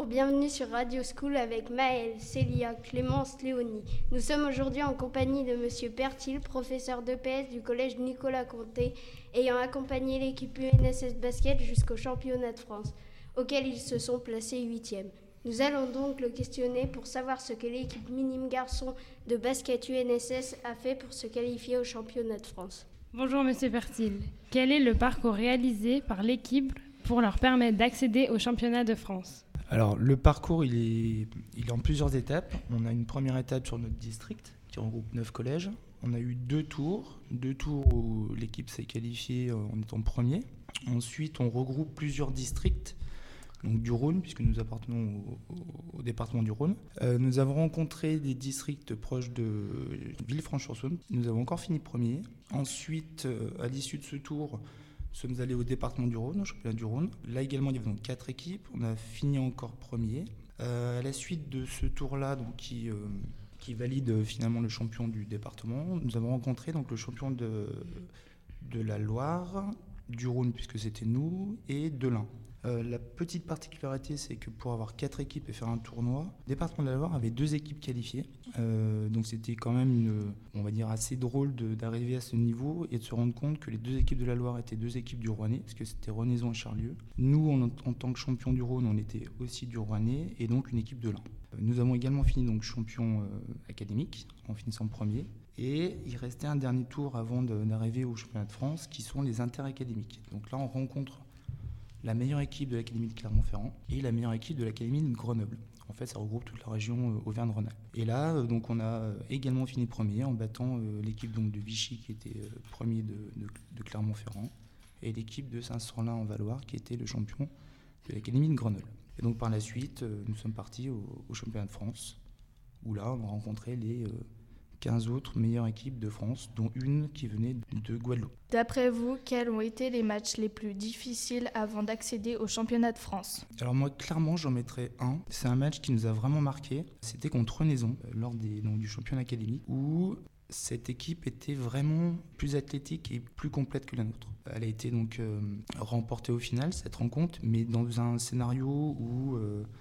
Bonjour, bienvenue sur Radio School avec Maëlle, Célia, Clémence, Léonie. Nous sommes aujourd'hui en compagnie de Monsieur Pertil, professeur d'EPS du collège Nicolas Conté, ayant accompagné l'équipe UNSS Basket jusqu'au championnat de France, auquel ils se sont placés 8e. Nous allons donc le questionner pour savoir ce que l'équipe minime garçon de basket UNSS a fait pour se qualifier au championnat de France. Bonjour Monsieur Pertil, quel est le parcours réalisé par l'équipe pour leur permettre d'accéder au championnat de France ? Alors le parcours il est en plusieurs étapes. On a une première étape sur notre district qui regroupe 9 collèges. On a eu deux tours où l'équipe s'est qualifiée en étant premier. Ensuite on regroupe plusieurs districts, donc du Rhône, puisque nous appartenons au département du Rhône. Nous avons rencontré des districts proches de Villefranche-sur-Saône. Nous avons encore fini premier. Ensuite, à l'issue de ce tour, nous sommes allés au département du Rhône, au championnat du Rhône. Là également, il y avait donc 4 équipes. On a fini encore premier. À la suite de ce tour-là, donc, qui valide finalement le champion du département, nous avons rencontré donc, le champion de la Loire, du Rhône, puisque c'était nous, et de l'Ain. La petite particularité, c'est que pour avoir 4 équipes et faire un tournoi, le département de la Loire avait 2 équipes qualifiées. Donc c'était quand même, on va dire, assez drôle d'arriver à ce niveau et de se rendre compte que les 2 équipes de la Loire étaient 2 équipes du Rouennais, parce que c'était Renaison et Charlieu. Nous, en tant que champion du Rhône, on était aussi du Rouennais et donc une équipe de l'Ain. Nous avons également fini donc champion académique en finissant premier. Et il restait un dernier tour avant d'arriver au championnat de France, qui sont les interacadémiques. Donc là, on rencontre la meilleure équipe de l'Académie de Clermont-Ferrand et la meilleure équipe de l'Académie de Grenoble. En fait, ça regroupe toute la région Auvergne-Rhône-Alpes. Et là, donc, on a également fini premier en battant l'équipe donc, de Vichy qui était premier de Clermont-Ferrand et l'équipe de Saint-Sorlin-en-Valois qui était le champion de l'Académie de Grenoble. Et donc par la suite, nous sommes partis au championnat de France où là, on a rencontré les 15 autres meilleures équipes de France, dont une qui venait de Guadeloupe. D'après vous, quels ont été les matchs les plus difficiles avant d'accéder au championnat de France ? Alors moi, clairement, j'en mettrais un. C'est un match qui nous a vraiment marqué. C'était contre Renaison, lors du championnat académique, où cette équipe était vraiment plus athlétique et plus complète que la nôtre. Elle a été donc remportée au final, cette rencontre, mais dans un scénario où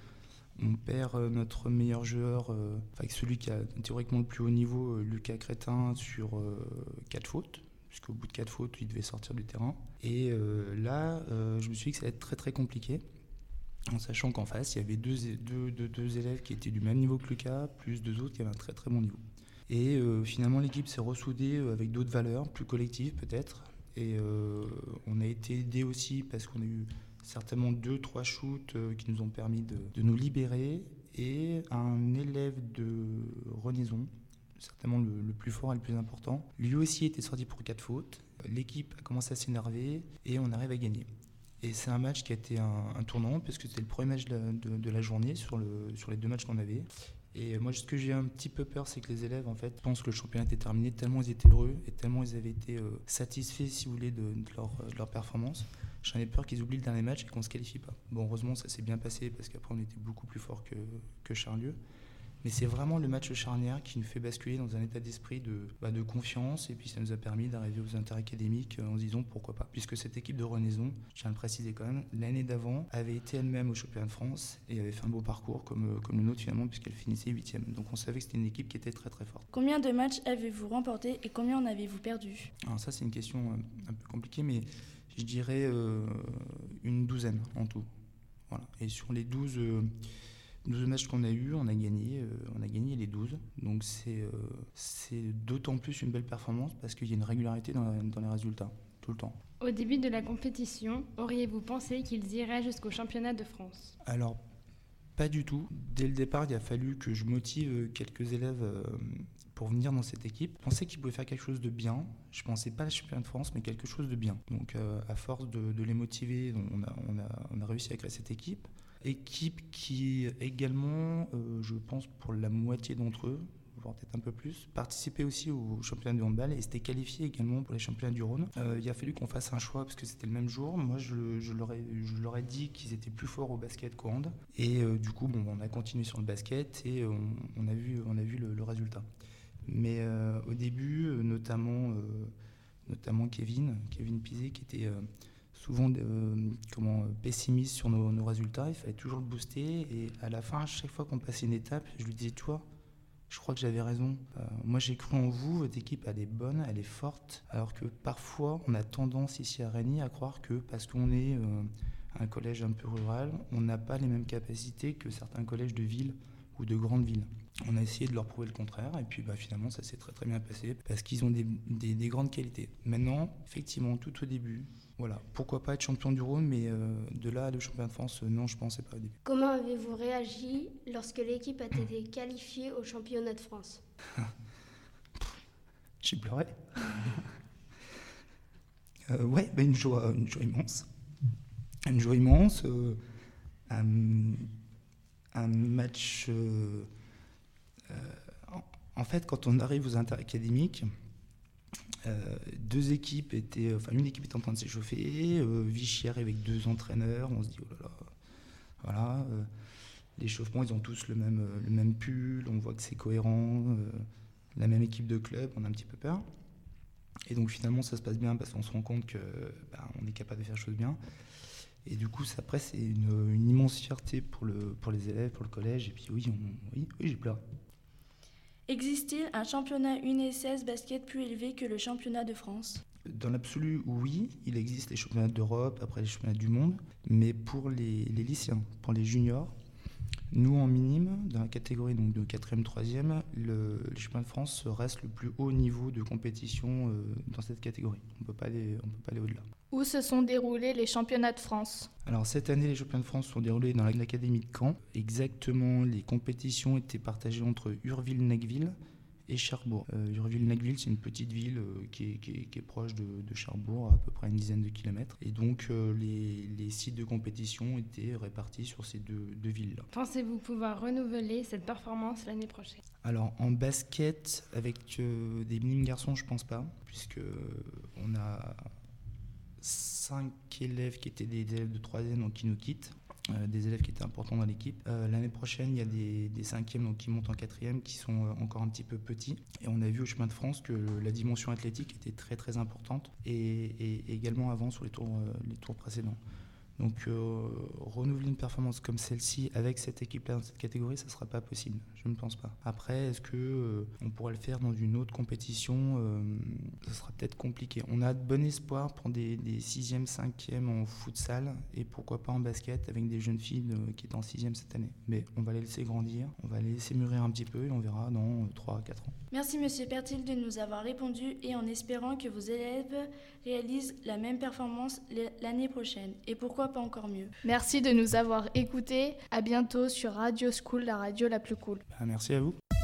on perd notre meilleur joueur, celui qui a théoriquement le plus haut niveau, Lucas Crétin, sur 4 fautes, puisqu'au bout de 4 fautes, il devait sortir du terrain. Et là, je me suis dit que ça allait être très très compliqué, en sachant qu'en face, il y avait deux élèves qui étaient du même niveau que Lucas, plus 2 autres qui avaient un très très bon niveau. Et finalement, l'équipe s'est ressoudée avec d'autres valeurs, plus collectives peut-être. Et on a été aidés aussi parce qu'on a eu certainement 2-3 shoots qui nous ont permis de nous libérer. Et un élève de Renaison, certainement le plus fort et le plus important, lui aussi était sorti pour 4 fautes. L'équipe a commencé à s'énerver et on arrive à gagner. Et c'est un match qui a été un tournant parce que c'était le premier match de la journée sur les 2 matchs qu'on avait. Et moi, ce que j'ai un petit peu peur, c'est que les élèves, en fait, pensent que le championnat était terminé tellement ils étaient heureux et tellement ils avaient été satisfaits, si vous voulez, de leur performance. J'en ai peur qu'ils oublient le dernier match et qu'on ne se qualifie pas. Bon, heureusement, ça s'est bien passé parce qu'après, on était beaucoup plus fort que Charlieu. Mais c'est vraiment le match charnière qui nous fait basculer dans un état d'esprit de confiance. Et puis ça nous a permis d'arriver aux interacadémiques en se disant pourquoi pas. Puisque cette équipe de Renaison, je tiens à le préciser quand même, l'année d'avant avait été elle-même au championnat de France et avait fait un beau parcours comme le nôtre finalement puisqu'elle finissait 8e. Donc on savait que c'était une équipe qui était très très forte. Combien de matchs avez-vous remporté et combien en avez-vous perdu ? Alors ça c'est une question un peu compliquée mais je dirais une douzaine en tout. Voilà. Et sur les 12 matchs qu'on a eu, on a gagné les 12. Donc c'est d'autant plus une belle performance parce qu'il y a une régularité dans les résultats, tout le temps. Au début de la compétition, auriez-vous pensé qu'ils iraient jusqu'au championnat de France ? Alors, pas du tout. Dès le départ, il a fallu que je motive quelques élèves pour venir dans cette équipe. Je pensais qu'ils pouvaient faire quelque chose de bien. Je ne pensais pas à la championnat de France, mais quelque chose de bien. Donc, à force de les motiver, on a réussi à créer cette équipe. Équipe qui également, je pense pour la moitié d'entre eux, voire peut-être un peu plus, participait aussi au championnat de handball et s'était qualifié également pour les championnats du Rhône. Il a fallu qu'on fasse un choix parce que c'était le même jour. Moi, je leur ai dit qu'ils étaient plus forts au basket qu'au hand. Et du coup, on a continué sur le basket et on a vu le résultat. Mais au début, notamment Kevin Pizet, qui était souvent pessimiste sur nos résultats. Il fallait toujours le booster. Et à la fin, à chaque fois qu'on passait une étape, je lui disais, tu vois, je crois que j'avais raison. Moi, j'ai cru en vous. Votre équipe, elle est bonne, elle est forte. Alors que parfois, on a tendance ici à Ragny à croire que parce qu'on est un collège un peu rural, on n'a pas les mêmes capacités que certains collèges de ville ou de grandes villes. On a essayé de leur prouver le contraire et puis finalement ça s'est très très bien passé parce qu'ils ont des grandes qualités. Maintenant, effectivement, tout au début, voilà, pourquoi pas être champion du Rhône, mais de là à le championnat de France, non, je pensais pas au début. Comment avez-vous réagi lorsque l'équipe a été qualifiée au championnat de France ? J'ai pleuré. Ouais, une joie immense. Une joie immense. Un match... en fait, quand on arrive aux interacadémiques, une équipe était en train de s'échauffer, Vichy arrive avec 2 entraîneurs, on se dit oh là là, voilà, l'échauffement, ils ont tous le même pull, on voit que c'est cohérent, la même équipe de club, on a un petit peu peur. Et donc finalement ça se passe bien parce qu'on se rend compte qu'on est capable de faire les choses bien. Et du coup, après, c'est une immense fierté pour les élèves, pour le collège. Et puis oui, j'ai pleuré. Existe-t-il un championnat UNSS basket plus élevé que le championnat de France ? Dans l'absolu, oui. Il existe les championnats d'Europe, après les championnats du monde. Mais pour les lycéens, pour les juniors, nous, en minime, dans la catégorie donc, de 4e, 3e, le championnat de France reste le plus haut niveau de compétition dans cette catégorie. On ne peut pas aller au-delà. Où se sont déroulés les championnats de France ? Alors cette année, les championnats de France sont déroulés dans l'académie de Caen. Exactement, les compétitions étaient partagées entre Urville-Nacqueville et Cherbourg. Urville-Nacqueville, c'est une petite ville qui est proche de Cherbourg, à peu près une dizaine de kilomètres. Et donc les sites de compétition étaient répartis sur ces deux villes-là. Pensez-vous pouvoir renouveler cette performance l'année prochaine ? Alors en basket, avec des minimes garçons, je pense pas, puisque on a 5 élèves qui étaient des élèves de 3e donc qui nous quittent, des élèves qui étaient importants dans l'équipe. L'année prochaine, il y a des 5e donc qui montent en 4e qui sont encore un petit peu petits. Et on a vu au chemin de France que la dimension athlétique était très très importante et également avant sur les tours précédents. Donc renouveler une performance comme celle-ci avec cette équipe-là dans cette catégorie, ça ne sera pas possible, je ne pense pas. Après, est-ce qu'on pourrait le faire dans une autre compétition ? Ça sera peut-être compliqué. On a de bon espoir pour des 6e, 5e en futsal et pourquoi pas en basket avec des jeunes filles qui étaient en 6e cette année. Mais on va les laisser grandir, on va les laisser mûrir un petit peu et on verra dans 3 à 4 ans. Merci Monsieur Pertil de nous avoir répondu et en espérant que vos élèves réalisent la même performance l'année prochaine. Et pourquoi pas encore mieux. Merci de nous avoir écoutés. À bientôt sur Radio School, la radio la plus cool. Merci à vous.